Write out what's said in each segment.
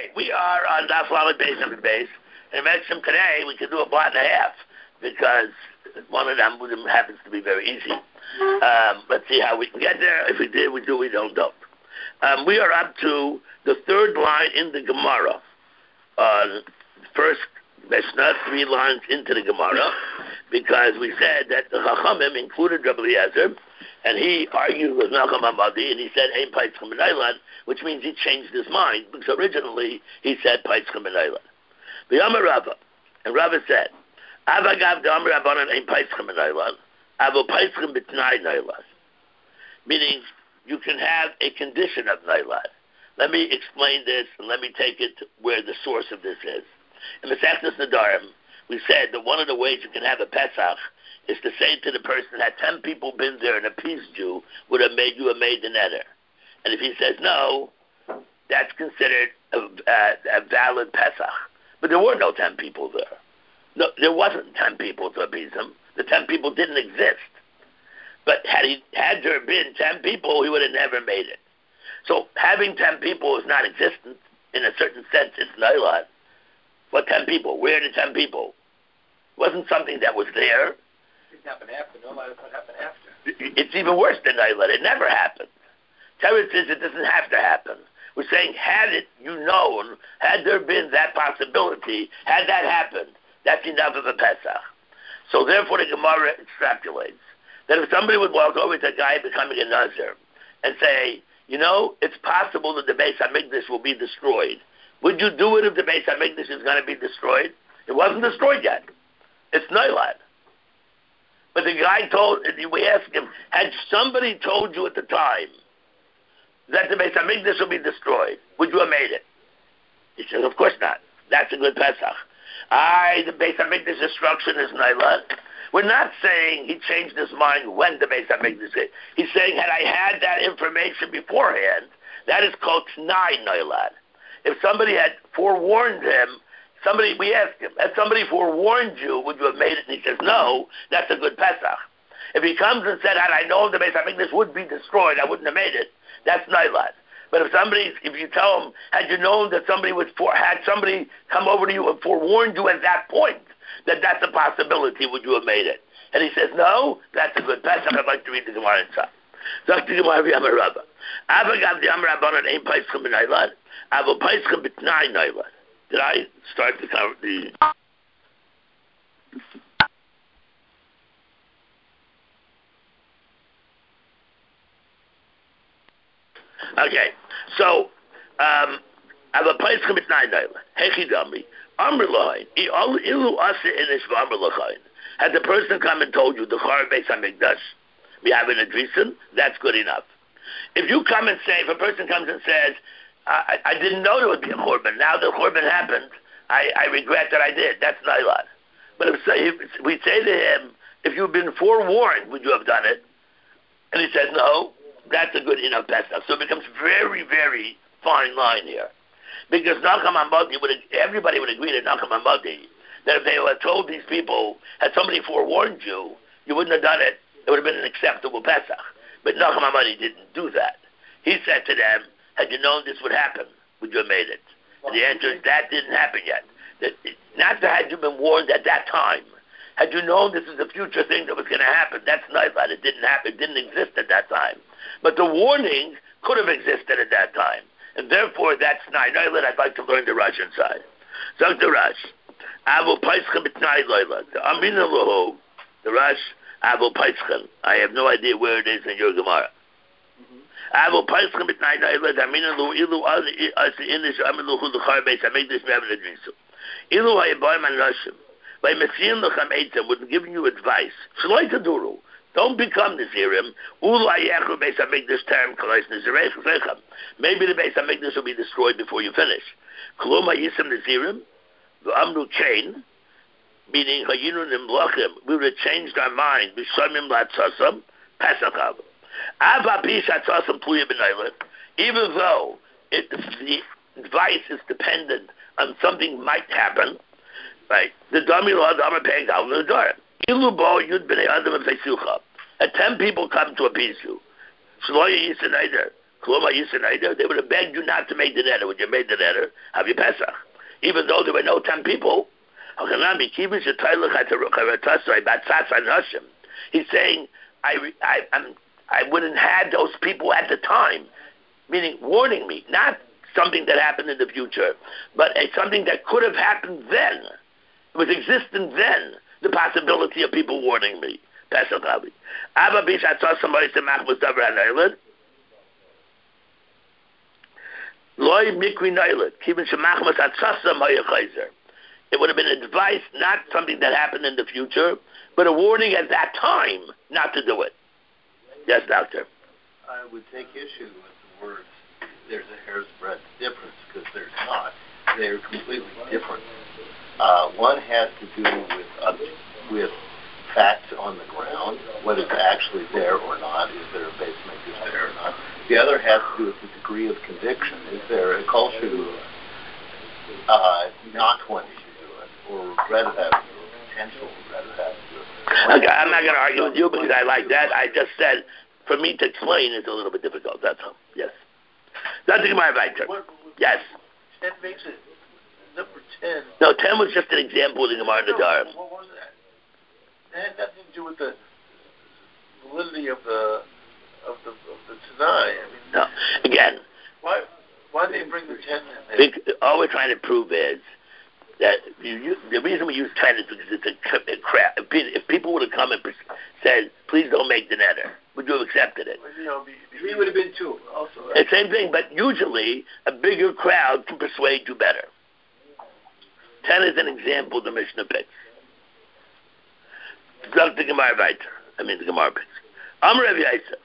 Okay, we are on Daf Lamed Beis and Beis, and mentioned today we can do a blot and a half because one of them happens to be very easy. Let's see how we can get there. If we did, we do. We don't. We are up to the third line in the Gemara. First Mishnah, 3 lines into the Gemara, because we said that the Chachamim included Rabbi Eliezer, and he argued with Nachum Hamadi, and he said Ein Paitzchem B'Nailan, which means he changed his mind, because originally he said Paitzchem B'Nailan. V'Yamar Rava, and Rava said, Avagav D'Amar Rabbanan Ein Paitzchem B'Nailan, Avo Paitzchem B'Tnai Nailan, meaning you can have a condition of Nailan. Let me explain this, and let me take it to where the source of this is. In the Masechtas Nedarim, we said that one of the ways you can have a Pesach is to say to the person, had 10 people been there and appeased you, would have made you a maiden eder. And if he says no, that's considered a valid Pesach. But there were no 10 people there. No, there wasn't 10 people to appease him. The 10 people didn't exist. But had there been 10 people, he would have never made it. So having 10 people is not existent. In a certain sense, it's Nailan. What 10 people? Where are the 10 people? It wasn't something that was there. It didn't happen after. No matter what happened after. It's even worse than Nailan. It never happened. Torah says it doesn't have to happen. We're saying, had it you known, had there been that possibility, had that happened, that's enough of a Pesach. So therefore the Gemara extrapolates that if somebody would walk over to a guy becoming a Nazir and say, you know, it's possible that the Beis HaMikdash will be destroyed. Would you do it if the Beis HaMikdash is going to be destroyed? It wasn't destroyed yet. It's Nailan. But the guy we asked him, had somebody told you at the time that the Beis HaMikdash will be destroyed, would you have made it? He says, of course not. That's a good Pesach. The Beis HaMikdash destruction is Nailan. We're not saying he changed his mind when the Beis HaMikdash came. He's saying, had I had that information beforehand, that is called T'nai Nailan. If somebody had forewarned him, we asked him, had somebody forewarned you, would you have made it? And he says, no, that's a good Pesach. If he comes and said, had I known the Beis HaMikdash would be destroyed, I wouldn't have made it, that's Nailan. But if you tell him, had you known that had somebody come over to you and forewarned you at that point, that's a possibility, would you have made it? And he says, no, that's a good Pesach. I'd like to read the Gemara inside. Dr. Gemara V'Yamar Rabba. Avagav D'Amar Rabbanan Ein Paitzchem B'Nailan, Avo Paitzchem B'Tnai Nailan. Did I start to cover the... Okay, so, Avo Paitzchem B'Tnai Nailan. Hechi Dami. Amr Lahain. Ilu Asa Inish V'Amr Lahain. Had the person come and told you, the Char Beis HaMikdash, we have an Adrisan, that's good enough. If you come and say, if a person comes and says, I didn't know there would be a Churban, now the Churban happened, I regret that I did, that's Nailan. But if we say to him, if you've been forewarned, would you have done it? And he says, no, that's a good enough Pesach. So it becomes very, very fine line here. Because Nachum Hamadi everybody would agree to Nachum Hamadi that if they had told these people, had somebody forewarned you, you wouldn't have done it, it would have been an acceptable Pesach. But Nachum Hamadi didn't do that. He said to them, had you known this would happen, would you have made it? And the answer is that didn't happen yet. Not that had you been warned at that time. Had you known this is a future thing that was going to happen, that's Nailan. It didn't happen. It didn't exist at that time. But the warning could have existed at that time. And therefore, that's Nailan. I'd like to learn the Rash inside. So the Rash. Avo Paitzchem B'Tnai Nailan. The Amina Lahu. The Rash. Avo Paitzchem. I have no idea where it is in your Gemara. Avo Paitzchem B'Tnai Nailan. Amina Lahu. Ilu Asa Inish Amina Lahu L'Char Beis HaMikdash Me'avan Adrisu. Ilu Hayabayim Anashim. By Messian Lechem Eitzem would give you advice. Shaloi Taduru. Don't become Nazirim. Ulayechu Beis HaMikdash Terem Kalais Nazirechem. Maybe the Beis HaMikdash will be destroyed before you finish. Kolom Hayisem Nazirim. V'amru Chain. Meaning Hayinu Nimlachim. We would have changed our mind. B'Shamim Latzasam. Pesacham. Ava Pishatzasam Pluya B'Nailan. Even though the advice is dependent on something might happen, right? The Dami Law Dama Peg Al Nazarim. Ilubo Yud B'nei Adam and Fesucha. 10 people come to appease you. Shloya Yisanaider. They would have begged you not to make the neder. When you made the neder, have your Pesach. Even though there were no 10 people. He's saying, I wouldn't have those people at the time, meaning warning me, not something that happened in the future, but something that could have happened then. It was existent then, the possibility of people warning me. Pesach Abi. Abba Bish, I saw somebody say Machmas Davar HaNoilad. Loi Mikri Noilad. Kivin Shemachmas Atzasam HaYachayzer. It would have been advice, not something that happened in the future, but a warning at that time not to do it. Yes, doctor. I would take issue with the words, there's a hair's breadth difference, because there's not. They're completely different. One has to do with facts on the ground, whether it's actually there or not. Is there a base maker there or not? The other has to do with the degree of conviction. Is there a culture to not wanting to do it, or regret of having to do it, potential regret of having to do it? Okay, I'm not going to argue with you because I like that. I just said, for me to explain is a little bit difficult. That's all. Yes. Nothing my writer. Yes. 10 makes it number 10. No, 10 was just an example of the Gemara in the Dharm. What was that? It had nothing to do with the validity of the Tanai. I mean, no. Again. Why did they bring the 10 in there? All we're trying to prove is that the reason we use 10 is because it's a crap. If people would have come and said, please don't make the neder, would you have accepted it? Well, 3 would have been 2 also. Right? The same thing, but usually a bigger crowd can persuade you better. 10 is an example the Mishnah picks. The Gemara picks. Amr Rav Yosef,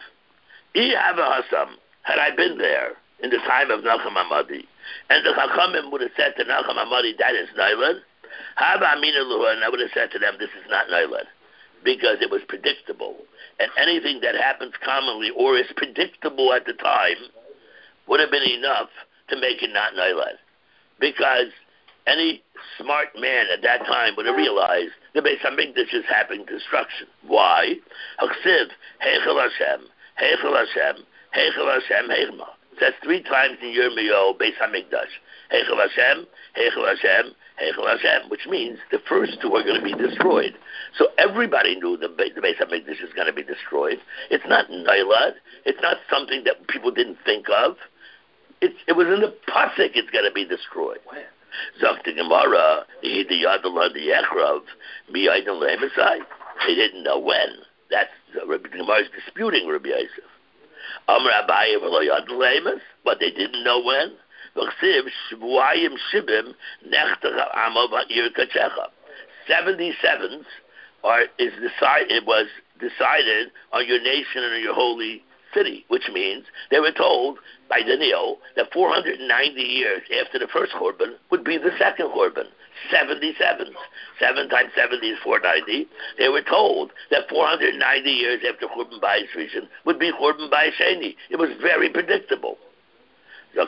had I been there in the time of Nachum Hamadi, and the Chachamim would have said to Nachum Hamadi, that is Nailan, and I would have said to them, this is not Nailan, because it was predictable. And anything that happens commonly or is predictable at the time would have been enough to make it not Nailan. Because any smart man at that time would have realized the Beis HaMikdash is having destruction. Why? Haksiv, Heichel Hashem, Heichel Hashem, Heichel Hashem, Heichma. That's 3 times in Yirmiyahu, Beis HaMikdash. Heichel Hashem, Heichel Hashem, Heichel Hashem, which means the first 2 are going to be destroyed. So everybody knew the Beis HaMikdash is going to be destroyed. It's not Nailad. It's not something that people didn't think of. It was in the Pasuk it's going to be destroyed. Zok the Gemara, the Yadalad the Echrav, Mi'aydan Le'emisai. They didn't know when. That's the Gemara is disputing Rabbi Yosef. Amr Abaye v'lo Yadal Le'emis, but they didn't know when. V'chsiv Shvuayim Shibim Nechtach Amo V'ir Kachecha. 77s was decided on your nation and your holy city, which means they were told by Daniel that 490 years after the first Churban would be the second Churban. 77s. 7 times 70 is 490. They were told that 490 years after Churban Bayis Rishon would be Churban Bayis Sheni. It was very predictable. Did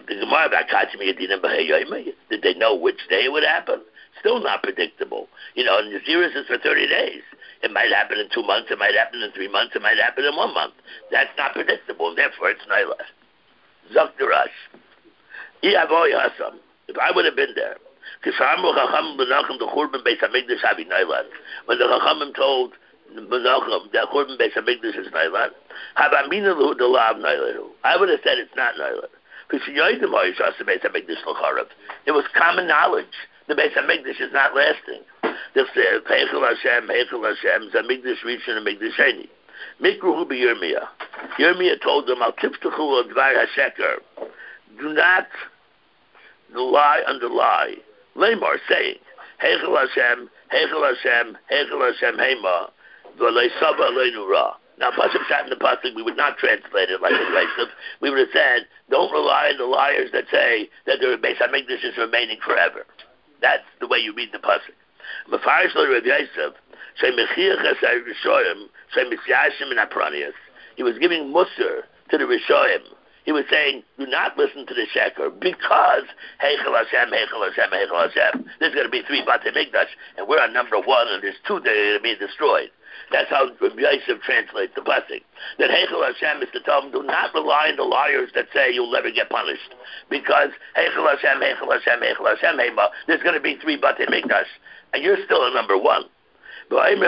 they know which day it would happen? Still not predictable. And the Naziris is for 30 days. It might happen in 2 months, it might happen in 3 months, it might happen in 1 month. That's not predictable, and therefore it's Nailah. Zok the Rush. If I would have been there, when the Chachamim told Menachem that Churban Beis HaMikdash is Nailah, I would have said it's not Nailah. It was common knowledge. The Beis HaMikdash is not lasting. They said, Heichel Hashem, Heichel Hashem, Zamikdash Rishon and Mikdash Sheni. Mikruhu b'Yirmiyah. Yirmiyah told them, Al tiftachu al dvar hasheker. Do not lie under lie. Lamar saying, Heichel Hashem, Heichel Hashem, Heichel Hashem, Heima, v'lei saba aleinu ra. Now, Pasuk sat in the Pasuk, we would not translate it like the Yosef. We would have said, don't rely on the liars that say that the Beis HaMikdash is remaining forever. That's the way you read the Pasuk. Mefarish lo Rav Yosef, he was giving Musar to the Rishoyim. He was saying, do not listen to the Sheker, because Heichel Hashem, Heichel Hashem, Heichel Hashem. There's going to be 3 Batei Mikdash, and we're on number 1, and there's 2 that are going to be destroyed. That's how Rabbi Yosef translates the pasuk. That Heichel Hashem is to tell them, do not rely on the liars that say you'll never get punished. Because Heichel Hashem, Heichel Hashem, Heichel Hashem, Heima, there's going to be 3 Batei Mikdash. And you're still a number 1. But they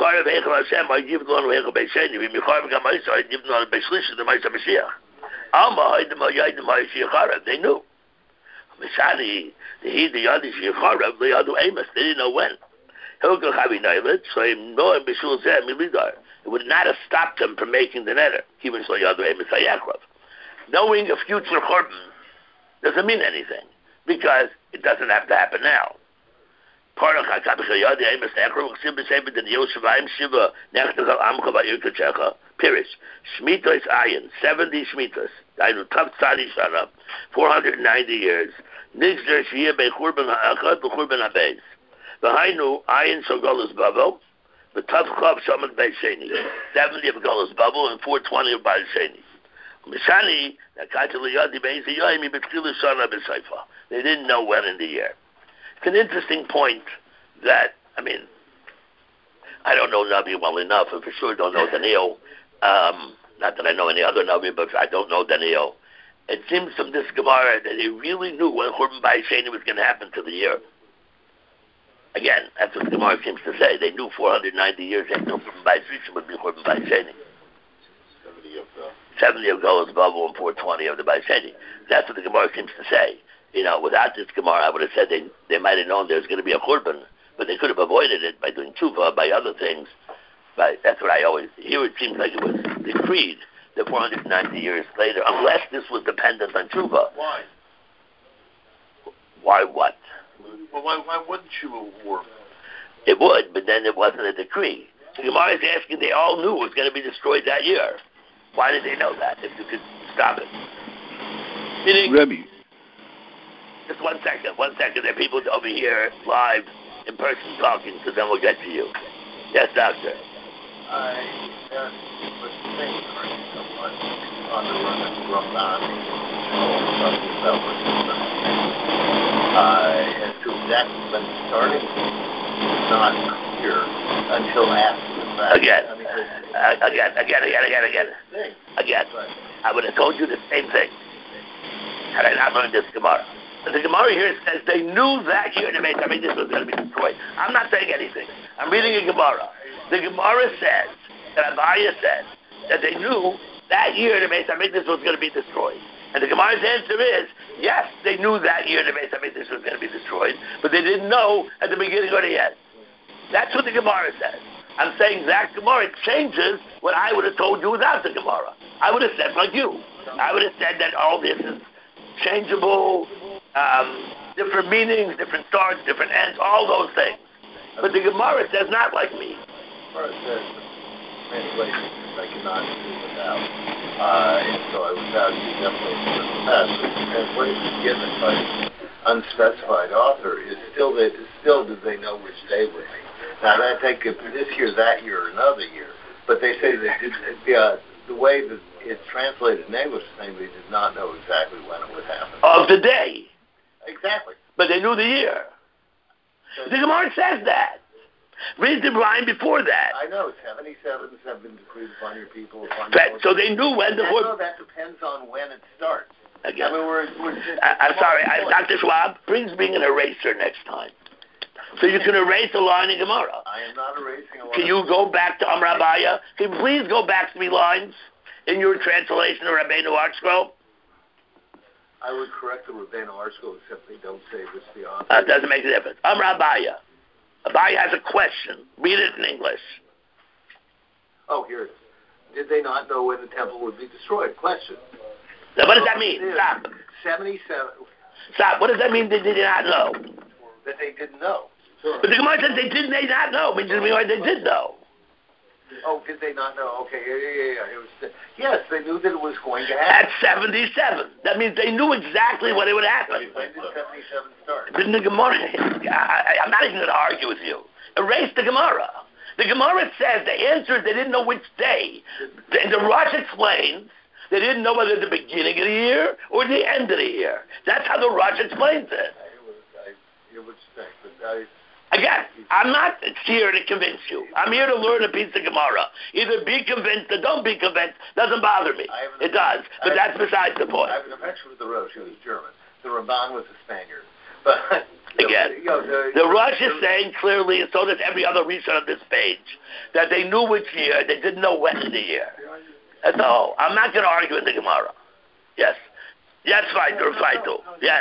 knew. They didn't know when. It would not have stopped them from making the neder. Knowing a future korban doesn't mean anything, because it doesn't have to happen now. Pirish, Shmitos Ayin, 70 Shmitos, 490 years. Nigzer Shia Bechurban Ha'achad Bechurban Habeis. Behind Ayin Shogolas Bavo, the Tavchav Shaman Beisheni, 70 of Golas Bavo and 420 of Beisheni. Mishani, they didn't know when in the year. It's an interesting point that, I I don't know Navi well enough, and for sure don't know Daniel. Not that I know any other Navi, but I don't know Daniel. It seems from this Gemara that they really knew when Churban Bayis Sheni was going to happen to the year. Again, that's what the Gemara seems to say. They knew 490 years after Churban Bayis Rishon would be Churban Bayis Sheni. 70 of Golas Bubble and 420 of the Bayis Sheni. That's what the Gemara seems to say. Without this Gemara, I would have said they might have known there was going to be a Churban, but they could have avoided it by doing tshuva, by other things. But that's what I always... Here it seems like it was decreed that 490 years later, unless this was dependent on tshuva. Why? Why what? Well, why wouldn't you work? It would, but then it wasn't a decree. So Gemara is asking, they all knew it was going to be destroyed that year. Why did they know that, if you could stop it? Rebbe. Just 1 second. There are people over here live in person talking, so then we'll get to you. Yes, doctor. I was saying somewhat on the Ramban, talking about what's as to exactly when it started, it's not clear until after the fact. Again. I would have told you the same thing had I not learned this Gemara. But the Gemara here says they knew that year the Beis Hamikdash was going to be destroyed. I'm not saying anything. I'm reading a Gemara. The Gemara says, that Abaya says, that they knew that year the Beis Hamikdash was going to be destroyed. And the Gemara's answer is, yes, they knew that year the Beis Hamikdash was going to be destroyed, but they didn't know at the beginning or the end. That's what the Gemara says. I'm saying that Gemara changes what I would have told you without the Gemara. I would have said like you. I would have said that all this is changeable, different meanings, different starts, different ends, all those things. But the Gemara says not like me. Gemara says translations I cannot do without. And so I would value definitely the past. But the translation given by unspecified author is still do they know which day would be. Now that they could be this year, that year, or another year. But they say that the way that it's translated in English, saying they did not know exactly when it would happen. Of the day. Exactly. But they knew the year. The Gemara says that. Read the line before that. I know, 77 have been decreed upon your people. So they knew when the... That depends on when it starts. Again. We're just I'm sorry, Dr. Schwab, brings me an eraser next time. So you can erase a line in Gemara. I am not erasing a line. Can you go back to Amrabaya? Can you please go back 3 lines in your translation of Rabbeinu ArtScroll? I would correct the Rabbeinu ArtScroll, except they don't say which the author. It doesn't make a difference. Amrabaya. Abaya has a question. Read it in English. Oh, here it is. Did they not know when the temple would be destroyed? Question. Now, what does that mean? Stop. 77. Stop. What does that mean they did not know? That they didn't know. Sure. But the Gemara says they did not know. It means they did know. Oh, did they not know? Okay, yeah. It was, yes, they knew that it was going to happen. At 77. That means they knew exactly when it would happen. When did 77 start? But in the Gemara, I'm not even going to argue with you. Erase the Gemara. The Gemara says the answer is they didn't know which day. And the Rosh explains they didn't know whether the beginning of the year or the end of the year. That's how the Rosh explains it. I hear what you think, but Again, I'm not here to convince you. I'm here to learn a piece of Gemara. Either be convinced or don't be convinced. Doesn't bother me. It does, but that's besides the point. I have an affection with the Rosh. He was German. The Ramban was a Spaniard. But again, the Rosh is saying clearly, and so does every other reason on this page, that they knew which year, they didn't know when in the year. That's all. I'm not going to argue in the Gemara. Yes. Yes, fine. You're fine too. Yes.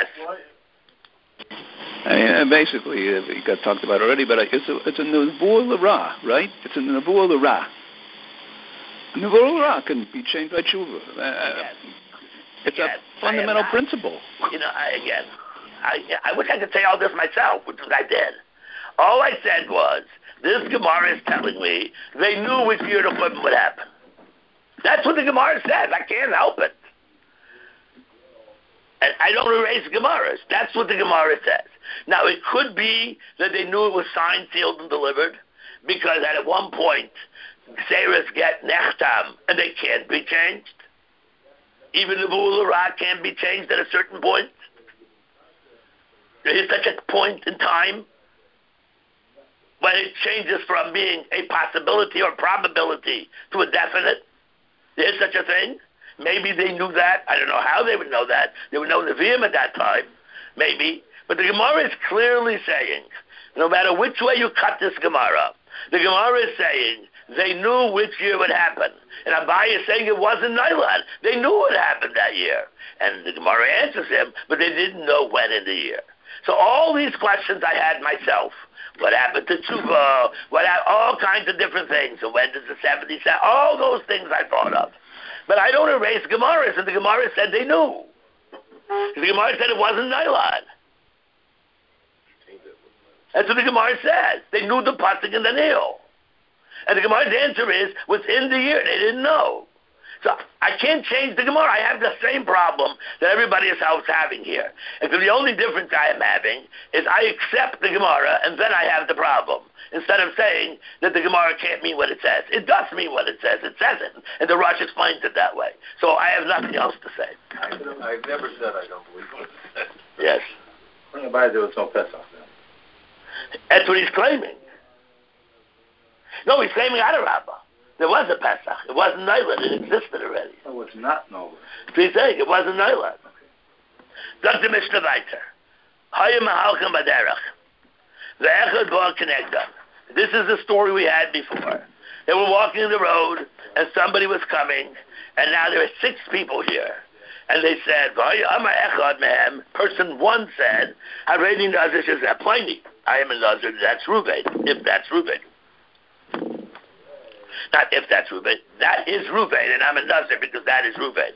Basically, it got talked about already, but it's a Nevuah L'Ra, right? It's a Nevuah L'Ra. Nevuah L'Ra can be changed by tshuva. It's a fundamental principle. You know, I wish I could say all this myself, which is I did. All I said was, this Gemara is telling me they knew which year the Churban would happen. That's what the Gemara says. I can't help it. And I don't erase Gemaras. That's what the Gemara says. Now, it could be that they knew it was signed, sealed, and delivered, because at one point, Seres get Nechtam, and they can't be changed. Even the Nevuah L'Ra can't be changed at a certain point. There is such a point in time when it changes from being a possibility or probability to a definite. There is such a thing. Maybe they knew that. I don't know how they would know that. They would know Nevi'im at that time, maybe. But the Gemara is clearly saying, no matter which way you cut this Gemara, the Gemara is saying they knew which year would happen. And Abaye is saying it wasn't Nailan. They knew it would happen that year. And the Gemara answers him, but they didn't know when in the year. So all these questions I had myself. What happened to Tshuva? All kinds of different things. And when does the 70s? All those things I thought of. But I don't erase Gemaras, and the Gemara said they knew. The Gemara said it wasn't Nailan. That's what the Gemara says. They knew the pasuk in the Nil. And the Gemara's answer is, within the year, they didn't know. So I can't change the Gemara. I have the same problem that everybody else is having here. And the only difference I am having is I accept the Gemara, and then I have the problem. Instead of saying that the Gemara can't mean what it says. It does mean what it says. It says it. And the Rosh explains it that way. So I have nothing else to say. I've never said I don't believe what it says. Yes. There was no Pesach then. That's what he's claiming. No, he's claiming Adarabah. There was a Pesach. It wasn't Nailan. It existed already. It was not Nailan. So he's saying it wasn't Nailan. That's the Mishnah weiter. Hayim Mahalchim Baderach. Ve'echad Bo Kenegdam. This is the story we had before. They were walking the road, and somebody was coming, and now there are 6 people here. And they said, person 1 said, Haredi Nazir Shazeh Pliny. I am a Nazir, that's Reuven, if that's Reuven. Not if that's Reuven. That is Reuven, and I'm a Nazir because that is Reuven.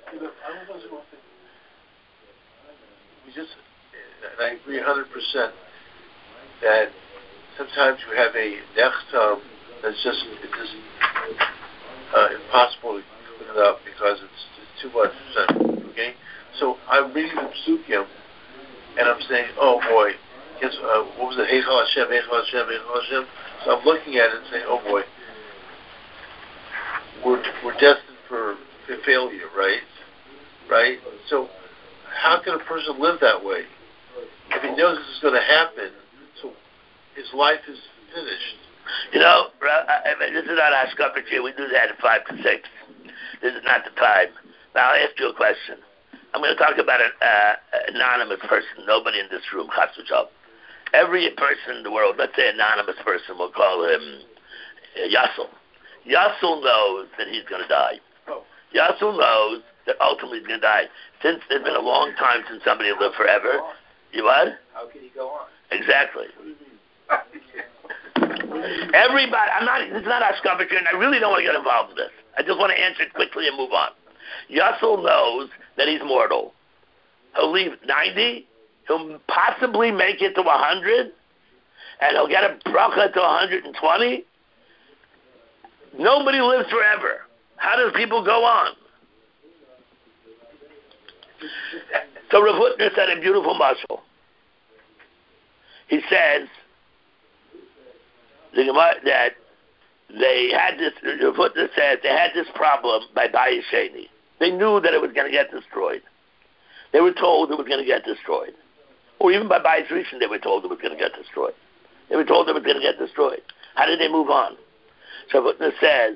I agree 100% that sometimes you have a nechtam that's just impossible to put it up because it's too much. Okay, so I'm reading the Psukim and I'm saying, oh boy, guess what was it? Heichal Hashem, Heichal Hashem, Heichal Hashem. So I'm looking at it and saying, oh boy, we're destined for failure, right? Right. So how can a person live that way if he knows this is going to happen? So his life is finished. You know, this is not our scuppage here. We do that at 5 to 6. This is not the time. Now, I'll ask you a question. I'm going to talk about an anonymous person. Nobody in this room. Every person in the world, let's say anonymous person, we'll call him Yassel. Yassel knows that he's going to die. Yassel knows that ultimately he's going to die. Since there's been a long time since somebody lived forever. You what? How can he go on? Exactly. Everybody, it's not our scuppage here, and I really don't want to get involved in this. I just want to answer it quickly and move on. Yassel knows that he's mortal. He'll leave 90, he'll possibly make it to 100, and he'll get a bracha to 120. Nobody lives forever. How does people go on? So Rav Hutner said a beautiful mashal. He says that they had this. Rav Hutner says they had this problem by Bayis Sheni. They knew that it was going to get destroyed. They were told it was going to get destroyed, or even by Bayis Rishon they were told it was going to get destroyed. They were told it was going to get destroyed. How did they move on? So Hutner says,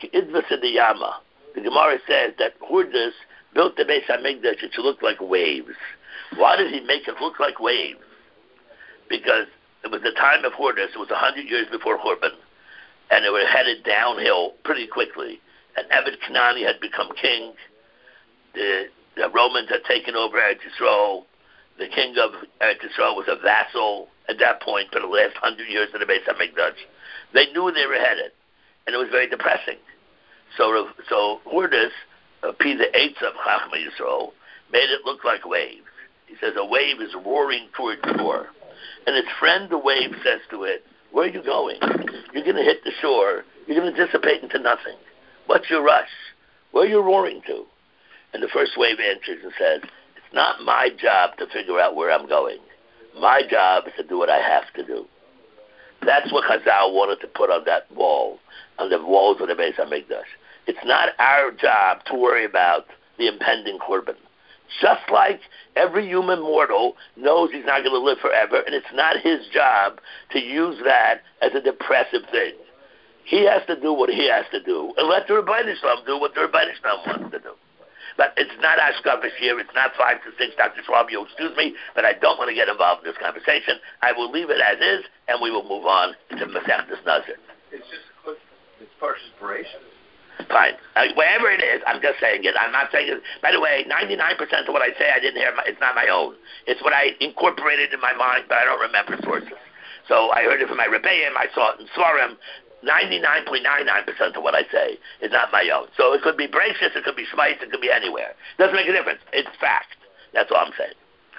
the Gemara says that Hurdas built the Beis HaMikdash, it should look like waves. Why does he make it look like waves? Because it was the time of Hurdas, it was 100 years before Churban, and they were headed downhill pretty quickly. And Ebed Kanani had become king. The Romans had taken over Eretz Yisrael. The king of Eretz Yisrael was a vassal at that point for the last 100 years of the Beis HaMikdash. They knew they were headed, and it was very depressing. So Hurdas, P the eights of Chachma Yisrael, made it look like waves. He says a wave is roaring toward shore. And its friend, the wave, says to it, where are you going? You're going to hit the shore. You're going to dissipate into nothing. What's your rush? Where are you roaring to? And the first wave answers and says, it's not my job to figure out where I'm going. My job is to do what I have to do. That's what Chazal wanted to put on that wall, on the walls of the Beis HaMikdash. It's not our job to worry about the impending Churban. Just like every human mortal knows he's not going to live forever, and it's not his job to use that as a depressive thing. He has to do what he has to do, and let the Rebbeinu Shalom do what the Rebbeinu Shalom wants to do. But it's not Ashkavish here, it's not 5 to 6, Dr. Schwab, you excuse me, but I don't want to get involved in this conversation. I will leave it as is, and we will move on to Masechtas Nazir. It's just a quick, it's perspiration. Fine. Wherever it is, I'm just saying it. I'm not saying it. By the way, 99% of what I say I didn't hear. It's not my own. It's what I incorporated in my mind, but I don't remember sources. So I heard it from my Rebbeim. I saw it in Svarim. 99.99% of what I say is not my own. So it could be Breishis, it could be Shmais, it could be anywhere. Doesn't make a difference. It's fact. That's all I'm saying.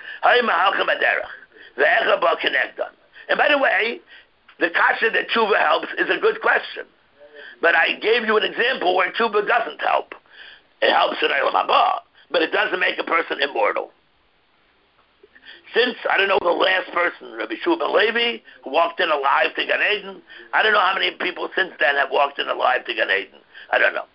And by the way, the kasha that tshuva helps is a good question. But I gave you an example where tshuva doesn't help. It helps in Eilam Haba, but it doesn't make a person immortal. Since, I don't know the last person, Rabbi Shmuel Levi, who walked in alive to Gan Eden, I don't know how many people since then have walked in alive to Gan Eden. I don't know.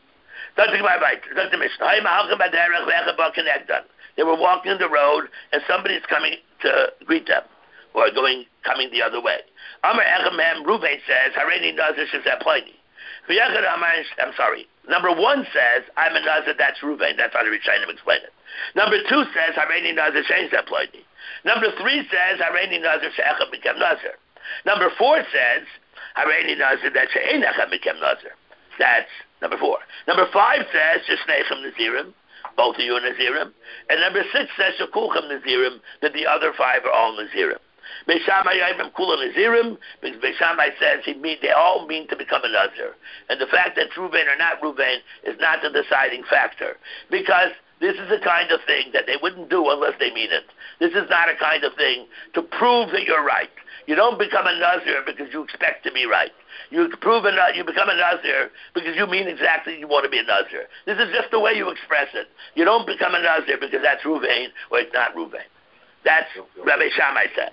They were walking the road, and somebody's coming to greet them, or coming the other way. Amar Echem Ruvain says, Hareini Nazir Shizeh I'm sorry. Number 1 says, I'm a Nazir, that's Ruvain. That's how the Rishonim explain it. Number 2 says, Hareini Nazir Shizeh Ploini. Number 3 says, Hareini Nazir She'echad Mikem Nazir. Number 4 says, Hareini Nazir that She'ein Echad Mikem Nazir. That's number 4. Number 5 says, Shesneichem Nazirim, both of you are Nazirim. And number 6 says, Shekulchem Nazirim, that the other 5 are all Nazirim. Beis Shammai Yavim Kula Nazirim, because Beis Shammai says they all mean to become a Nazir. And the fact that Ruvain or not Ruvain is not the deciding factor. Because this is the kind of thing that they wouldn't do unless they mean it. This is not a kind of thing to prove that you're right. You don't become a Nazir because you expect to be right. You become a Nazir because you mean exactly you want to be a Nazir. This is just the way you express it. You don't become a Nazir because that's Ruvain or it's not Ruvain. That's Rabbi Shammai says.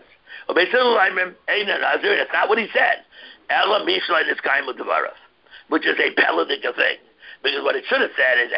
That's not what he said. Ela Mishlai Niskayim Udvarav, which is a Peladic thing. Because what it should have said is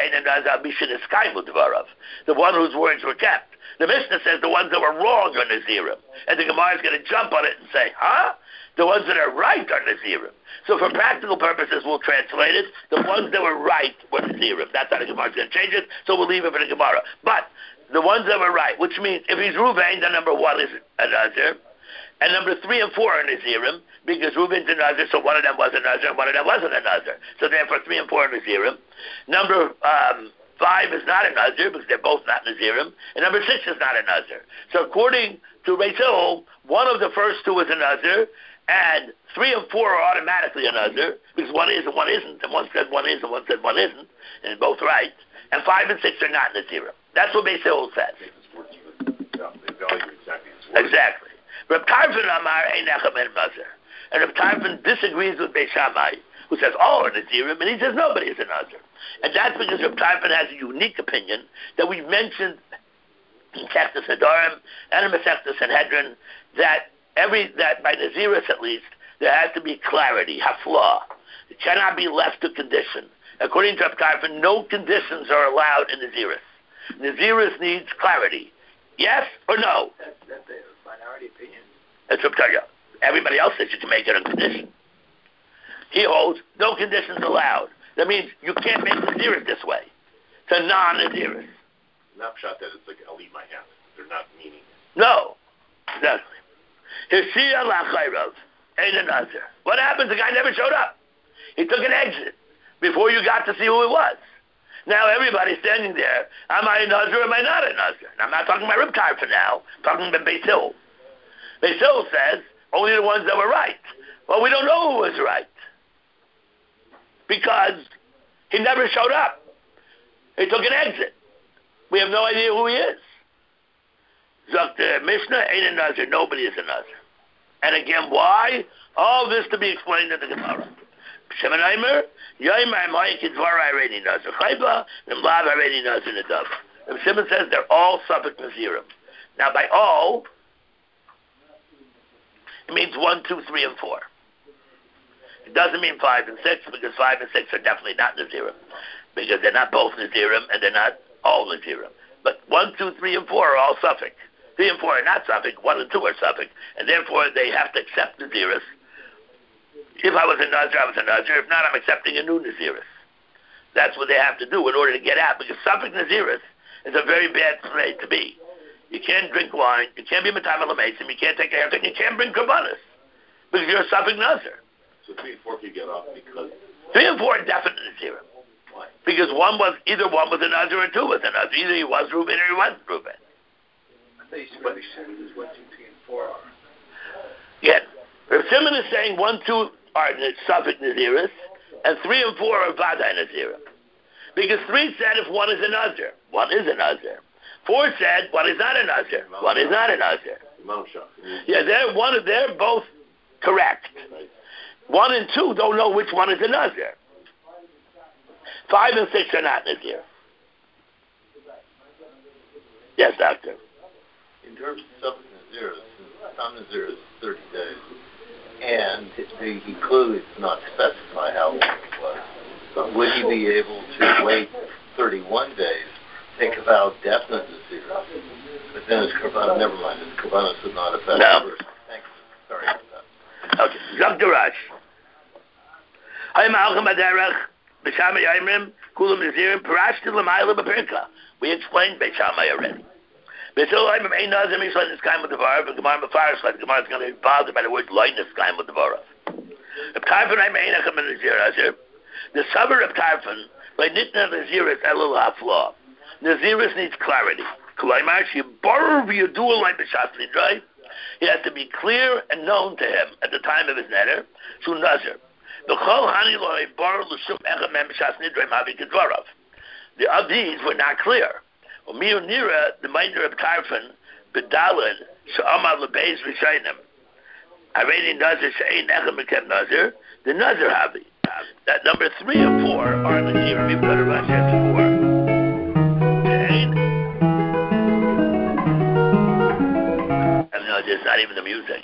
the one whose words were kept. The Mishnah says the ones that were wrong are Nazirim. And the Gemara is going to jump on it and say, the ones that are right are Nazirim. So for practical purposes, we'll translate it. The ones that were right were Nazirim. That's how the Gemara is going to change it, so we'll leave it for the Gemara. But the ones that were right, which means if he's Ruvain, then number 1 is a Nazir. And number 3 and 4 are Nazirim, because Reuben's a Nazir, so one of them was a Nazir, and one of them wasn't a Nazir. So therefore 3 and 4 are Nazirim. Number 5 is not a Nazir, because they're both not Nazirim. And number 6 is not a Nazir. So according to Rachel, one of the first 2 is a Nazir, and 3 and 4 are automatically a Nazir, because one is and one isn't, and one said one is and one said one isn't, and both right. And 5 and 6 are not Nazirim. That's what Rachel says. Exactly. Reb Tarfon Amar Ein Echem En Nazir. And Reb Tarfon disagrees with Beis Shammai, who says all are Nazirim, and he says nobody is a Nazir. And that's because Reb Tarfon has a unique opinion that we've mentioned in Masechtas Nedarim and in Masechtas Sanhedrin, that by Naziris at least, there has to be clarity, haflah. It cannot be left to condition. According to Reb Tarfon, no conditions are allowed in Naziris. Naziris needs clarity. Yes or no? That's a minority opinion. That's Reb Tarfon. Everybody else says you can make it a condition. He holds no conditions allowed. That means you can't make Naziris this way. It's a non-Naziris. Not shot that it's like I'll eat my hand. They're not meaning it. No, exactly. Hishia lachayrov, ain't a Nazir. What happens? The guy never showed up. He took an exit before you got to see who it was. Now everybody's standing there. Am I a Nazir or am I not a Nazir? And I'm not talking about Reb Kiva for now. I'm talking about Beis Hillel. Beis Hillel says only the ones that were right. Well, we don't know who was right because he never showed up. He took an exit. We have no idea who he is. Zok the Mishnah ain't a Nazir. Nobody is a Nazir. And again, why? All this to be explained in the Gemara. Shimon Aimer, Yoimar Moik Dvar Ireni Nazir Chayba, Nimlav Ireni Nazir Nadav. And Shimon says they're all Suffolk Nazirim. Now, by all, it means 1, 2, 3, and 4. It doesn't mean 5 and 6 because 5 and 6 are definitely not Nazirim because they're not both Nazirim and they're not all Nazirim. But 1, 2, 3, and 4 are all Suffolk. 3 and 4 are not Suffolk. 1 and 2 are Suffolk, and therefore they have to accept Naziris. If I was a Nazir, I was a Nazir. If not, I'm accepting a new Naziris. That's what they have to do in order to get out because Suffolk Naziris is a very bad place to be. You can't drink wine. You can't be Matam Mason. You can't take a haircut. You can't bring Karbanis because you're a Suffolk Nazir. So 3 and 4 could get off because 3 and 4 are definite Nazirim. Why? Because either one was a Nazir or 2 was a Nazir. Either he was Reuben or he wasn't Reuben. I thought you said what 1, 2, 3, and 4 are. Yeah. Rav Shimon is saying 1, 2 are Suffolk Naziris, and 3 and 4 are Vadai Nazirim. Because 3 said if one is a Nazir, one is a Nazir. 4 said one is not a Nazir, one is not a Nazir. Yeah, they're both correct. 1 and 2 don't know which one is a Nazir. 5 and 6 are not Nazir. Yes, Doctor. In terms of Suffolk Naziris, Tam Nazir is 30 days, and he clearly did not specify how long it was. But would he be able to wait 31 days, think about definite Naziris, but then his Karbanos, never mind, his Karbanos would not affect the person. Thank you. Sorry about that. Okay, Zok Darash. Hay ma'alchem aderech b'shamay yomrim kulam nazirim parashti l'mayla b'perka. We explained Beit Shammai already. Beis Hillel Yomrim ein nazir mishloin niskayim with the varav. The Gemara Mefaris like the Gemara is going to be bothered by the word loin niskayim with the varav. Reb Tarfon Yomrim ein echem nazir azir. The suburb of Tarfon by nitna naziris elul hafla. Naziris needs clarity. Kolaymar shebarur v'yadua like b'shas nidrai. He has to be clear and known to him at the time of his neder. Shu nazir. The of these were not clear. The minder of Tarfon, Bedalad, Sha'amad Lebeis Rishainim. Irene Nazir, Sha'ain Echem Mekem Nazir, the Nazir Havi. That number 3 and 4 are Nazir. We've got to rush at 4. There's not even the music.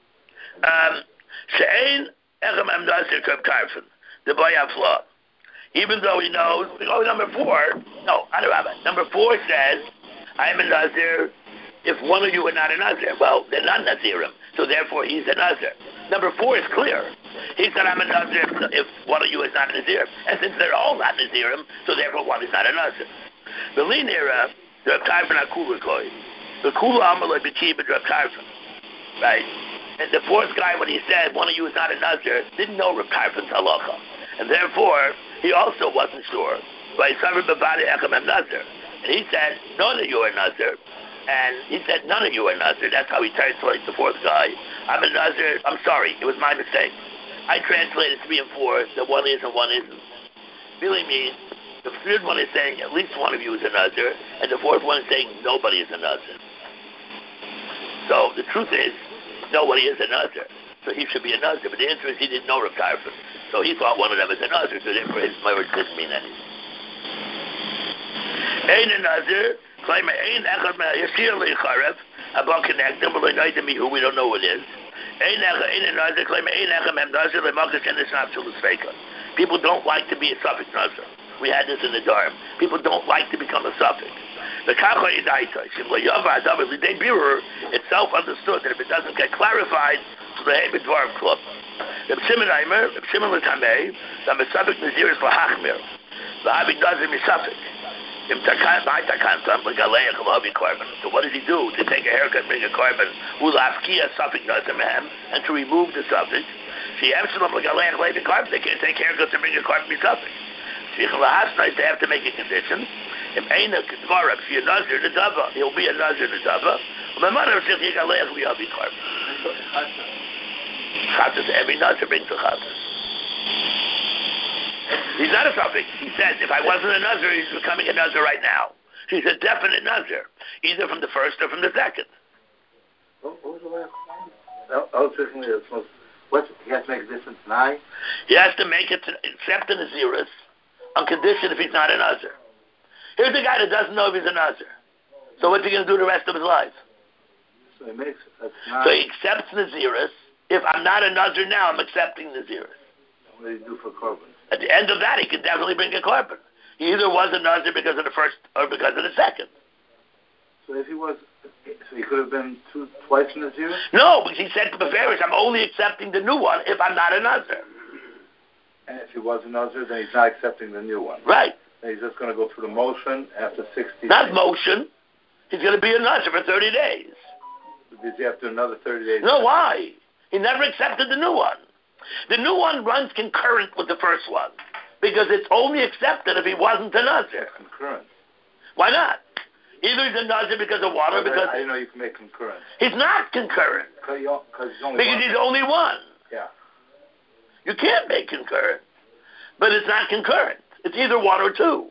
Sha'ain Echem Em Nazir Kerb Tarfon, the boy Afla. Even though he knows, number 4, no, number 4 says, I'm a Nazir if one of you are not a Nazir. Well, they're not Nazirim, so therefore he's a Nazir. Number 4 is clear. He said, I'm a Nazir if one of you is not a Nazir. And since they're all not Nazirim, so therefore one is not a Nazir. The lean era, the Reb Tarfon HaKulakoi, the Kula Amalai B'Ki B'Reb Tarfon, right? And the 4th guy, when he said, one of you is not a Nazir, didn't know Reb Tarfon's halacha. And therefore, he also wasn't sure. But he and he said, none of you are Nazir. And he said, none of you are Nazir. That's how he translates the 4th guy. I'm a Nazir. I'm sorry. It was my mistake. I translated 3 and 4 that one is and one isn't. Really means the 3rd one is saying at least one of you is a Nazir, and the 4th one is saying nobody is a Nazir. So the truth is, nobody is a Nazir. So he should be a Nazir. But the answer is he didn't know Reb Tarfon. So he thought one of them was a Nazir, so therefore his words didn't mean anything. Ein a Nazir, claim ein echad yashir lecharev, about connect them, but they know me who we don't know who it is. Ein a Nazir, claim ein echad mem Nazir, lemakas and it's not absolute feka. People don't like to be a Suffolk Nazir. We had this in the Dharm. People don't like to become a Suffolk. The Kacha Yidaita, it's self-understood that if it doesn't get clarified, So the Hebrew Dwarf Club. Reb Shimon Aimer, Reb Shimon L'Tamei, the Mesafik Naziris L'Hachmir, the Habi Nazir Misafik. So what does he do? To take a haircut, bring a carbon, and to remove the suffix. They can't take haircuts and bring a carbon suffix. They have to make a condition. He'll be a nazir the dava. Every nazir brings a chatas. He's not a suffix. He says, if I wasn't a nazir, he's becoming a nazir right now. He's a definite nazir, either from the first or from the second. What was the last one? He has to make a difference now? He has to make it to accept the naziris on condition if he's not a nazir. Here's a guy that doesn't know if he's a nazir. So what's he going to do the rest of his life? So he makes it. So he accepts naziris. If I'm not a nazir now, I'm accepting naziris. What do you do for carbon? At the end of that, he can definitely bring a carbon. He either was a nazir because of the first or because of the second. So if he was, so he could have been twice a nazir? No, because he said to Beferish, I'm only accepting the new one if I'm not a nazir. And if he was a nazir, then he's not accepting the new one. Right. Then he's just going to go through the motion after 60 Not days. motion. He's going to be a nazir for 30 days. Does he have to do another 30 days? No, why? He never accepted the new one. The new one runs concurrent with the first one because it's only accepted if he wasn't a nazir. Concurrent. Why not? Either he's a nazir because of water, because I didn't know you can make concurrent. He's not concurrent Because he's only one. Yeah. You can't make concurrent, but it's not concurrent. It's either one or two.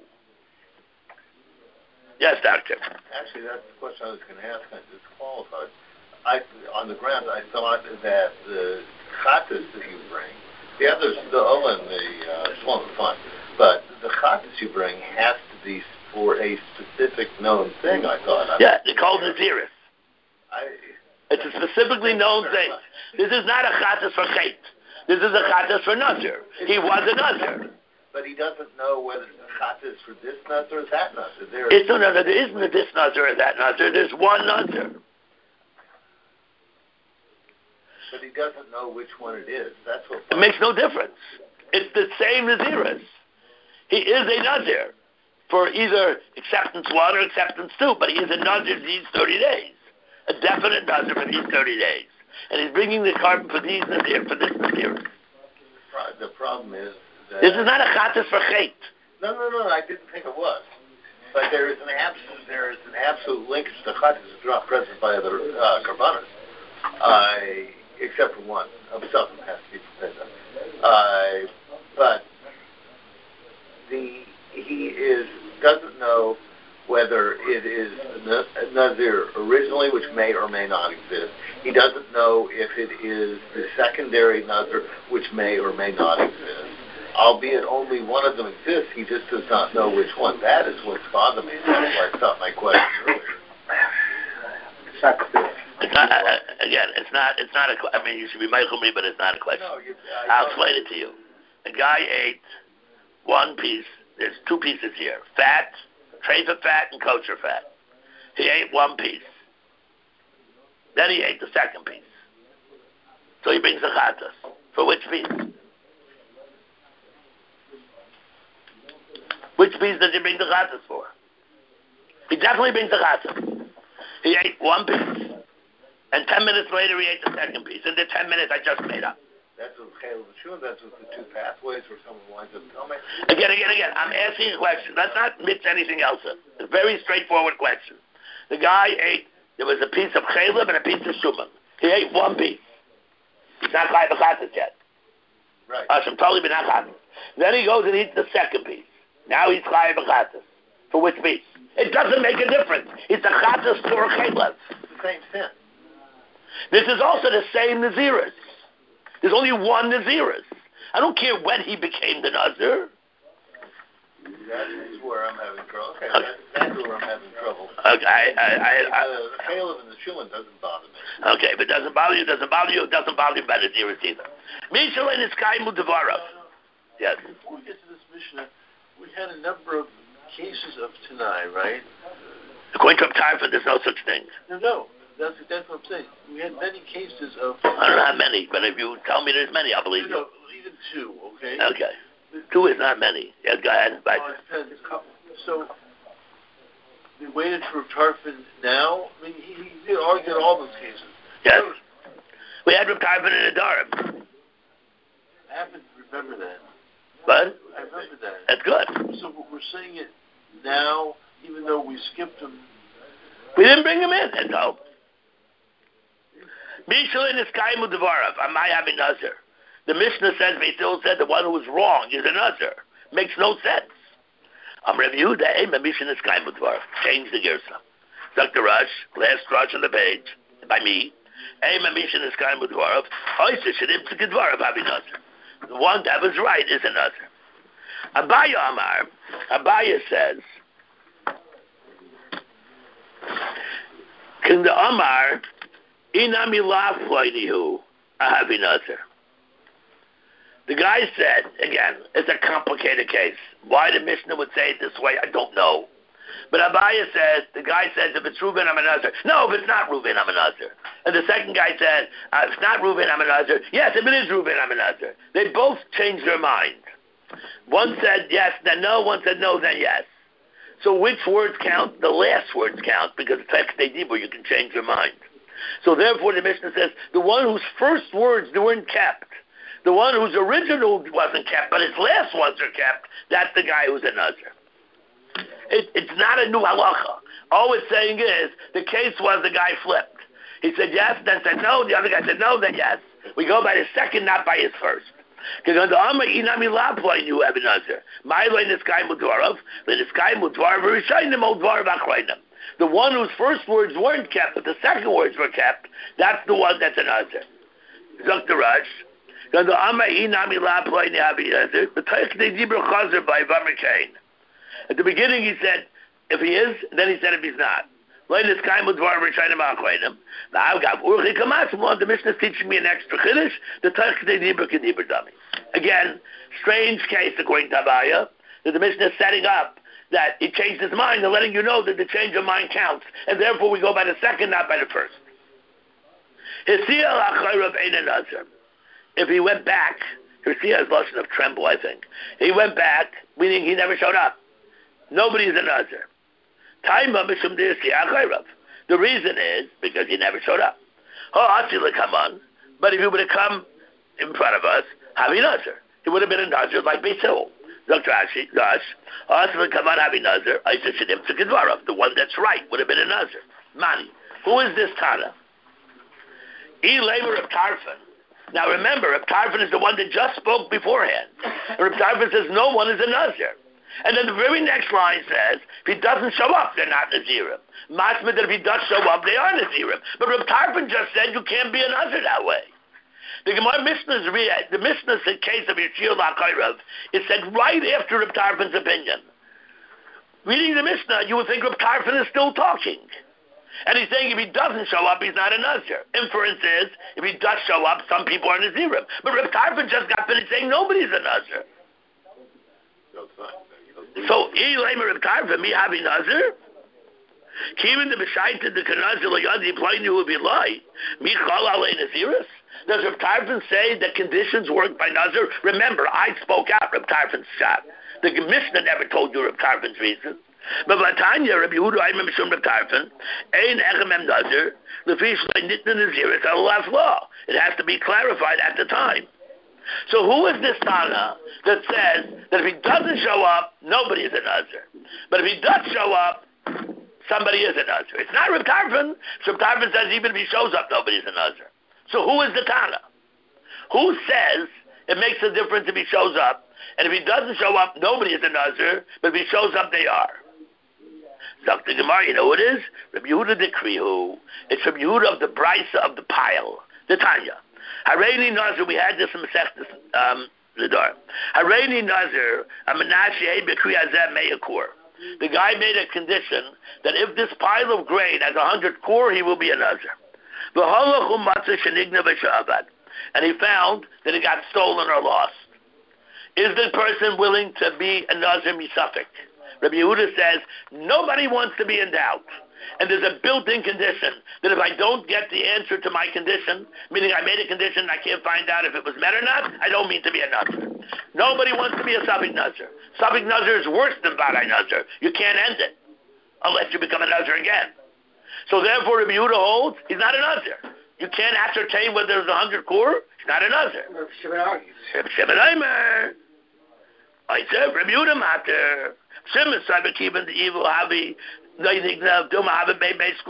Yes, doctor. Actually, that's the question I was going to ask. I disqualified. On the ground, I thought that the chatas that you bring, the others, the ola and the swamp are fine, but the chatas you bring has to be for a specific known thing, I thought. Yeah, they're called naziris. It's a specifically known thing. This is not a chatas for chet. This is a chatas for nazir. He was a nazir. But he doesn't know whether the chatas for this nazir or that nazir. There isn't a this nazir or that nazir. There's one nazir. But he doesn't know which one it is. That's what. It makes no difference. It's the same naziris. He is a nazir for either acceptance 1 or acceptance 2, but he is a nazir these 30 days. A definite nazir for these 30 days. And he's bringing the carbon for these nazir, for this naziris. The problem is that... This is not a chatas for chet. No, I didn't think it was. But there is an absolute link to the chatas that are not present by other karbanos. Except for one. Something has to be prepared. But he doesn't know whether it is nazir originally, which may or may not exist. He doesn't know if it is the secondary nazir, which may or may not exist. Albeit only one of them exists, he just does not know which one. That is what's bothered me. That's why I stopped my question earlier. It's not, again, it's not a, I mean, you should be Michael me, but it's not a question. I'll explain it to you. A guy ate one piece, there's two pieces here, fat, tracer fat and kosher fat. He ate one piece. Then he ate the second piece. So he brings a chatas. For which piece? Which piece does he bring the chatas for? He definitely brings the chatas. He ate one piece. And 10 minutes later, he ate the second piece. In the 10 minutes, I just made up. That's what Caleb was sure. That's what the two pathways where someone winds up coming. Again. I'm asking a question. Let's not mix anything else in. It's a very straightforward question. The guy ate, there was a piece of Caleb and a piece of Shuman. He ate one piece. He's not chayav b'chatas yet. Right. Hashem totally been chayav. Then he goes and eats the second piece. Now he's chayav b'chatas. For which piece? It doesn't make a difference. It's a chatas for Caleb. It's the same sin. This is also the same naziris. There's only one naziris. I don't care when he became the nazir. That's where I'm having trouble. Okay, that's exactly where I'm having trouble. Okay, the Caleb and the Shulin doesn't bother me. Okay, if it doesn't bother you, it doesn't bother you by naziris either. Mishalin is kaimu devarav. Yes. Before we get to this Mishnah, we had a number of cases of Tanai, right? According to Tarfon, there's no such thing. No. That's what I'm saying. We had many cases of. I don't have many, but if you tell me there's many, I'll believe you. Even two, okay? Okay. 2 is not many. Yeah, go ahead. Bye. It depends. So, they waited for Tarfin now? I mean, he argued all those cases. Yes. We had Reb Tarfon in the Durham. I happen to remember that. What? I remember that. That's good. So we're saying it now, even though we skipped him. We didn't bring him in, that's all. Mishal in the sky Mudavarav, Amai Abi Nazir. The Mishnah says, Beisil said, the one who was wrong is a Nazir. Makes no sense. I'm review the aim of Mishnah in the sky Mudavarav. Change the Girsa. Dr. Rush, last rush on the page, by me. Aim of Mishnah in the sky Mudavarav. Oisa Shadim to Kedvarav Abi Nazir. The one that was right is a Nazir. Abaya Amar, Abaya says, Can the Amar Inami Lafloidihu Ahavi Nazir? The guy said, again, it's a complicated case. Why the Mishnah would say it this way, I don't know. But Abaya says, the guy says, if it's Reuben, I'm a Nazir. No, if it's not Reuben, I'm a Nazir. And the second guy said, if it's not Reuben, I'm a Nazir. Yes, if it is Reuben, I'm a Nazir. They both changed their mind. One said yes, then no. One said no, then yes. So which words count? The last words count, because text they dibur, you can change your mind. So therefore the Mishnah says, the one whose first words weren't kept, the one whose original wasn't kept, but his last ones are kept, that's the guy who's a Nazir. It's not a new halacha. All it's saying is, the case was the guy flipped. He said yes, then said no, the other guy said no, then yes. We go by the second, not by his first. The one whose first words weren't kept, but the second words were kept, that's the one that's an Nazir. Dr. Rush. At the beginning he said, if he is, then he said if he's not. The Mishnah is teaching me an extra chiddush. Again, strange case according to Abaya, that the Mishnah is setting up that he changed his mind and letting you know that the change of mind counts, and therefore we go by the second, not by the first. If he went back, Hirsiya is lashon of tremble, I think. He went back, meaning he never showed up. Nobody is a Nazir. The reason is because he never showed up. Come on. But if he would have come in front of us, Havi Nazir. He would have been a Nazir like Beisil. Dr. Ashi, Dash, come on, Havi Nazir. I said him to Kedvarav. The one that's right would have been a Nazir. Mani. Who is this Tana? Elamer of Tarfon. Now remember, Reb Tarfon is the one that just spoke beforehand. And Reb Tarfon says no one is a Nazir. And then the very next line says, if he doesn't show up, they're not Nazirim. Mashma that if he does show up, they are Nazirim. But Reb Tarfon just said you can't be a Nazir that way. The Gemara Mishnah's case of Yeshua L'Akairav is said right after Reb Tarfon's opinion. Reading the Mishnah, you would think Reb Tarfon is still talking. And he's saying if he doesn't show up, he's not a Nazir. Inference is, if he does show up, some people are Nazirim. But Reb Tarfon just got finished saying nobody's a Nazir. No, it's not. So, Reb Tarfon, me having Nazir? Kivin the B'shaited the Kanazir L'yadi Ploini who will be lie. Me Chal Alei Naziris? Does Reb Tarfon say that conditions work by Nazir? Remember, I spoke out Reb Tarfon's shot. The Mishnah never told you Reb Tarfon's reason. But Vatanya, Reb Yehuda, I remember Reb Tarfon, Ein Echem Nazir, Lefish Nitna Naziris Al law. It has to be clarified at the time. So who is this Tana that says that if he doesn't show up, nobody is a Nazir? But if he does show up, somebody is a Nazir. It's not Reb Tarfon. Reb Tarfon says even if he shows up, nobody is a Nazir. So who is the Tana? Who says it makes a difference if he shows up, and if he doesn't show up, nobody is a Nazir, but if he shows up, they are? Dr. Gemara, you know what it is? Reb Yehuda the Krihu. It's Reb Yehuda of the Brisa of the pile. The Tanya. Hareini Nazir, we had this in Masechtas Nidar. Hareini Nazir, a Menashe Bekri Azeh Meyakur. The guy made a condition that if this pile of grain has 100 core, he will be a Nazir. And he found that it got stolen or lost. Is the person willing to be a Nazir Misafik? Rabbi Yehuda says, nobody wants to be in doubt. And there's a built-in condition that if I don't get the answer to my condition, meaning I made a condition and I can't find out if it was met or not, I don't mean to be a Nazir. Nobody wants to be a Safek Nazir. Safek Nazir is worse than Badai Nazir. You can't end it unless you become a Nazir again. So therefore, Rabbi Yehuda holds he's not a Nazir. You can't ascertain whether there's 100 Kur. He's not a Nazir. Rabbi Shimon argues. Rabbi Shimon Aimer. I said, Rabbi Yehuda Mater. Shimon Saber keeping the evil Havi. Maybe they would have had 100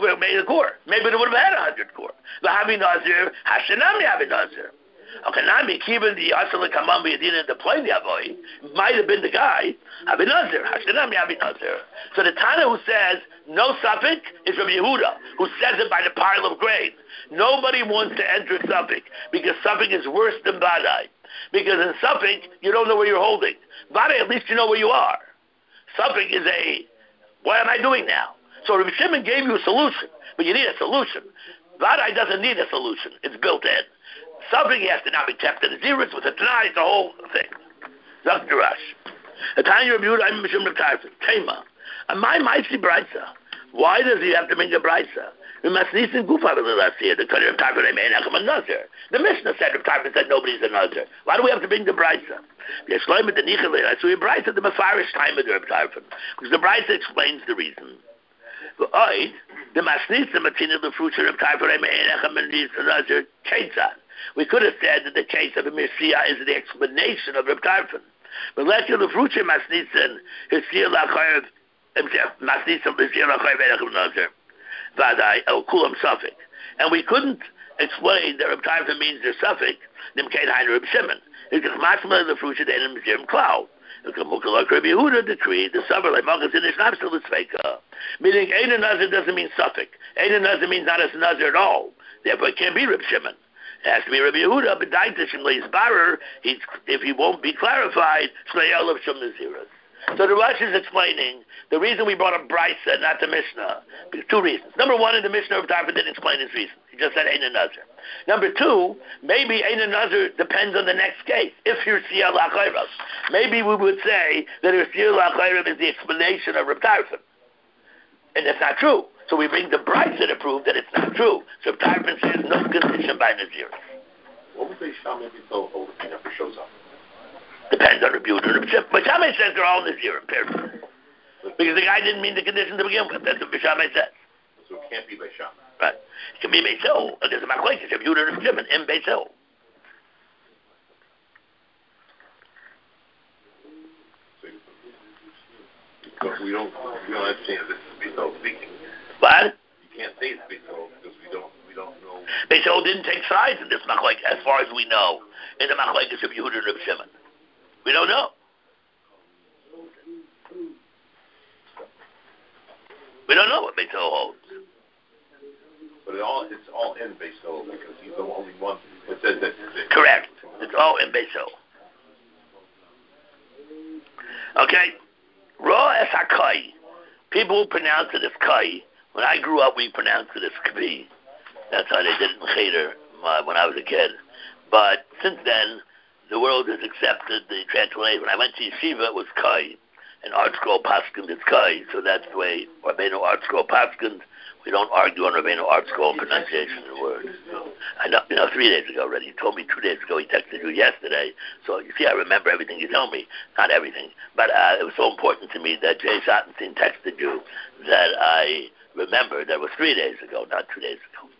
Kur. The Havi Nazir, Hashanami Havi Nazir. Okay, now me keeping the Asal Kamam Yadin the play the Avoy might have been the guy, Havi Nazir, Hashanami Havi Nazir. So the Tana who says no Safek is Rabbi Yehuda, who says it by the pile of grain. Nobody wants to enter Safek because Safek is worse than Badai. Because in Safek, you don't know where you're holding. Badai, at least you know where you are. Safek is what am I doing now? So Rabbi Shimon gave you a solution, but you need a solution. Vadai doesn't need a solution. It's built in. Something he has to now be kept in the zeros with a Tanai, it's the whole thing. Dr. Rush. A tiny Rabbi Yehuda, I'm Mishum Tarfin. Tema. And my mighty Braisa. Why does he have to bring a Braisa? We must need some goof out of the last year. The Kadir of Tarfin, I may not come a Nazir. The Mishnah said of Tarfin said nobody's a Nazir. Why do we have to bring the Braisa? Yes, so we Braisa the Mefarish time of the Reb Tarfin. Because the Braisa explains the reason. The Masnitza Matina the fruits of Tarfin, I may not come a Nazir. We could have said that the case of a Messiah is the explanation of Reb Tarfin. But let's hear the fruits of Masnitza his seal Lachayev Masnitza L'Sir Lachayev Nazir. Vadai El Kulam Suffolk. And we couldn't explain that Reb Tarfin means the Suffolk, Nimkein Hein Reb Shimon. It's the Masma of the fruits of the Enem Mizim Klau. The Kamukalak Rabbi Yehuda decreed the Savar like Malchus in Ishnam still is Sveka. Meaning Ein Nazir doesn't mean Suffolk. Ein Nazir means not as Nazir at all. Therefore it can't be Reb Shimon. It has to be Rabbi Yehuda, but Daitishim Leisbarer, if he won't be clarified, Shlayel of Shum Naziras. So the Rush is explaining the reason we brought up Braisa, not the Mishnah. Because two reasons. Number one, in the Mishnah of Tarfin didn't explain his reason. He just said Ein Nazir. Number two, maybe Ein Nazir depends on the next case. If you're Siyah L'Achayrav, maybe we would say that your Siyah L'Achayrav is the explanation of Reb Tarfin. And that's not true. So we bring the Braisa to prove that it's not true. So Reb Tarfin says no condition by Nazir. What would they show maybe so old if he never shows up? Depends on Rabbi Yehuda and Reb Shimon. But Shammai says they're all Nazir, period. Because the guy didn't mean the condition to begin with. That's what Shammai says. So it can't be by Shammai. Right. It can be Beis Hill. There's a machlokes, Rabbi Yehuda and Reb Shimon in Beis Hill. But we don't understand this is Beis Hill speaking. What? You can't say it's Beis Hill because we don't know. Beis Hill didn't take sides in this machlokes, as far as we know. In the machlokes of Rabbi Yehuda and Reb Shimon. We don't know. We don't know what Beis Hill holds. But it's all in Beis Hill because he's the only one that says that. Correct. It's all in Beis Hill. Okay. Ra es hakai. People who pronounce it as kai. When I grew up, we pronounced it as kvi. That's how they did it in Cheder when I was a kid. But since then, the world has accepted the translation. When I went to yeshiva, it was kai. And Art Scroll Paskind is kai. So that's the way Rabbeinu Art Scroll Paskind. We don't argue on Rabbeinu Art Scroll pronunciation of the words. I know, 3 days ago already. He told me 2 days ago. He texted you yesterday. So you see, I remember everything you tell me. Not everything. But it was so important to me that Jay Schottenstein texted you that I remembered that it was 3 days ago, not 2 days ago.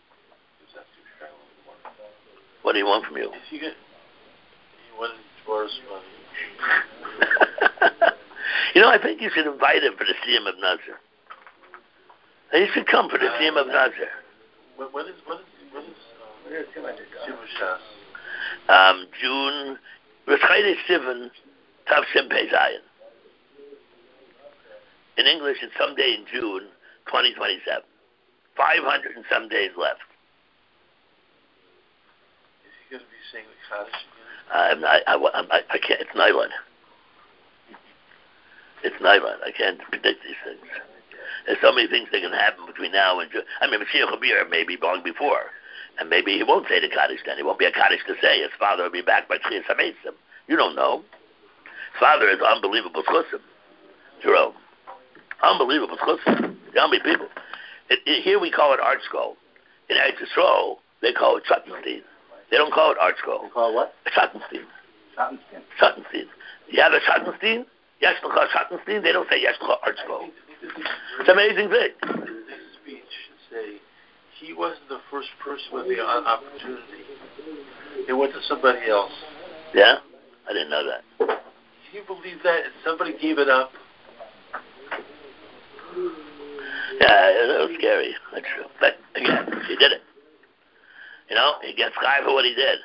What do you want from you? If you wanted Taurus money. I think you should invite him for the Siyam of Nazir. He should come for the Siyam of Nazir. When is June, Rosh Chodesh Sivan, Tavshin Pei Zayin. In English, it's someday in June 2027. 500 and some days left. Is he going to be saying the Kaddish again? I can't. It's nylon. It's nylon. I can't predict these things. There's so many things that can happen between now and June. I mean, Mashiach will be here maybe long before. And maybe he won't say the Kaddish then. He won't be a Kaddish to say. His father will be back by Tchias HaMeisim. You don't know. His father is unbelievable chusim. Jerome. Unbelievable chusim. How many people? Here we call it art scroll. In Eretz Yisrael, they call it Schottenstein. They don't call it art scroll. They call it what? Schottenstein. Schottenstein. Schottenstein. You have a Schottenstein? Yesh l'cha Schottenstein? They don't say Yesh l'cha art scroll. It's an amazing thing. This speech say he wasn't the first person with the opportunity. It went to somebody else. Yeah? I didn't know that. Can you believe that? And somebody gave it up. Yeah, it was scary. That's true. But again, he did it. You know, he gets high for what he did.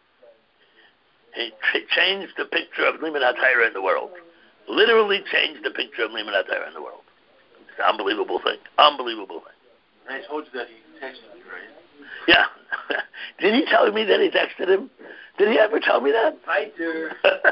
He changed the picture of Limud HaTorah in the world. Literally changed the picture of Limud HaTorah in the world. It's an unbelievable thing. Unbelievable thing. I told you that he texted me, right? Yeah. Did he tell me that he texted him? Did he ever tell me that? Fighter.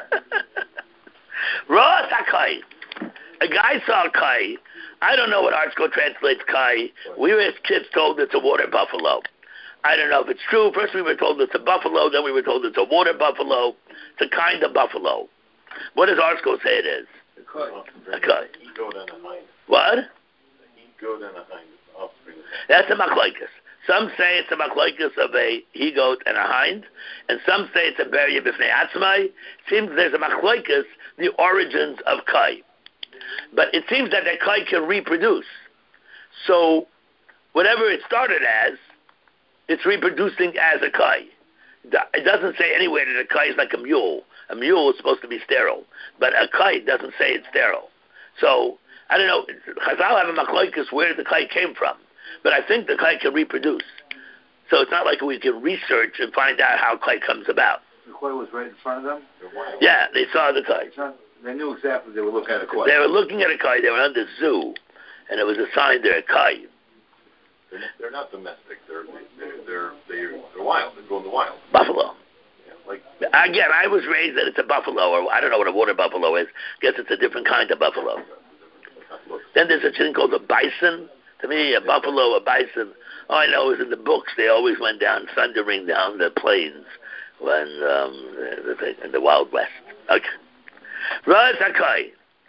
Ross Akai. A guy saw Kai. I don't know what ArtScroll translates Kai. We were as kids told it's a water buffalo. I don't know if it's true. First we were told it's a buffalo, then we were told it's a water buffalo. It's a kind of buffalo. What does ArtScroll say it is? A Kai. He-goat and a hind. What? A he-goat and a hind. Offspring. That's a machlokes. Some say it's a machlokes of a he-goat and a hind, and some say it's a beria b'fnei atzmai. Seems there's a machlokes, the origins of Kai. But it seems that the Kai can reproduce. So, whatever it started as, it's reproducing as a Kai. It doesn't say anywhere that a Kai is like a mule. A mule is supposed to be sterile. But a Kai doesn't say it's sterile. So, I don't know. Chazal have a machlokes where the Kai came from. But I think the Kai can reproduce. So it's not like we can research and find out how Kai comes about. The koi was right in front of them? Yeah, they saw the Kai. They knew exactly they were looking at a koi. They were looking at a Kai. They were on the zoo. And it was a sign they're a Kai. They're not domestic. They're wild. They go in the wild. Buffalo. Yeah, like Again, I was raised that it's a buffalo, or I don't know what a water buffalo is. Guess it's a different kind of buffalo. Then there's a thing called a bison. To me, a buffalo, a bison. All I know is in the books they always went down, thundering down the plains when in the Wild West. Okay. Raz Hakai.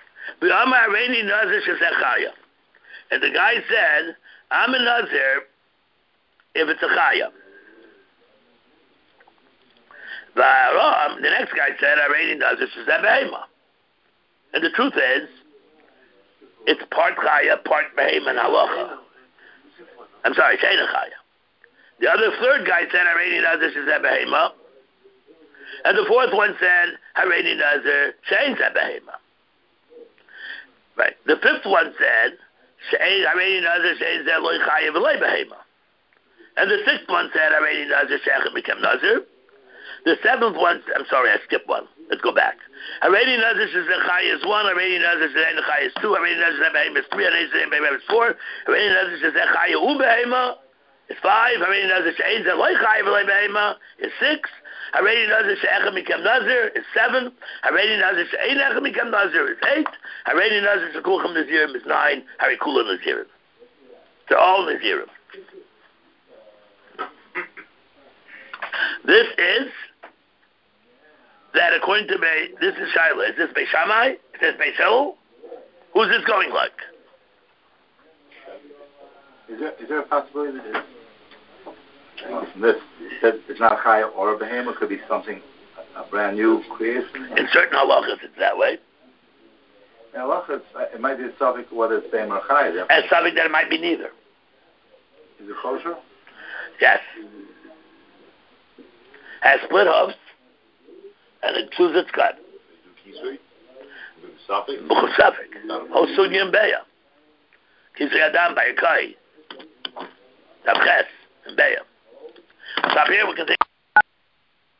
And the guy said, I'm a Nazir if it's a Chaya. The next guy said, Areni Nazir Shazeh Behema. And the truth is, it's part Chaya, part Behema and Halacha. I'm sorry, Sheina Chaya. The third guy said, Areni Nazir Shazeh Behema. And the fourth one said, Hareni Nazir Shein Zeh Behema. Right. The fifth one said, Hareni Nazir Shein Zeh Loi Chaya V'Loi Behema. And the sixth one said, Hareni Nazir Sheichet Mikem Nazir. The seventh one, I'm sorry, I skipped one. Let's go back. Hareni Nazir Shazeh Chaya is 1, Hareni Nazir Shein Chaya is 2, Hareni Nazir Shazeh Behema is 3, Hareni Nazir Shein Behema is 4, Hareni Nazir Shazeh Chaya U Behema is 5, Hareni Nazir Shein Zeh Loi Chaya V'Loi Behema is 6, Hareni Nazir She'echa Mikem Nazir is 7. Hareni Nazir She'enecha Mikem Nazir is 8. Hareni Nazir She'kulchem Nazirim is 9. Harei Kula Nazirim. They're all Nazirim. This is that according to this is Shaila. Is this Beis Shammai? Is this Beis Hillel? Who's this going like? Is there a possibility that it's not a Chaya or a Behema? It could be something, a brand new creation? In certain halachas, it's that way. In halachas, it might be a subject whether it's Behema or Chaya. And something that it might be neither. Is it kosher? Yes. Has split hooves, and it chews its gut. Kisui, Safik, Safik, Hosunya and Beya. Kisui Adam by a Kai. Tabches and Beya. Stop here, we can take